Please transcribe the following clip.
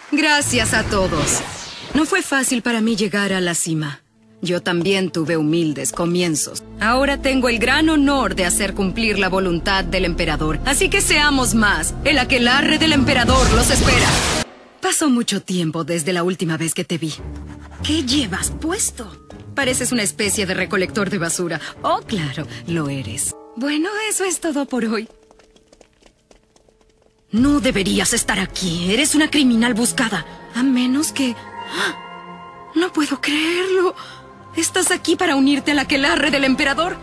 Gracias a todos. No fue fácil para mí llegar a la cima. Yo también tuve humildes comienzos. Ahora tengo el gran honor de hacer cumplir la voluntad del emperador. Así que seamos más. El aquelarre del emperador los espera. Pasó mucho tiempo desde la última vez que te vi. ¿Qué llevas puesto? Pareces una especie de recolector de basura. Oh, claro, lo eres. Bueno, eso es todo por hoy. No deberías estar aquí. Eres una criminal buscada. A menos que... ¡Ah! No puedo creerlo. ¿Estás aquí para unirte al aquelarre del emperador?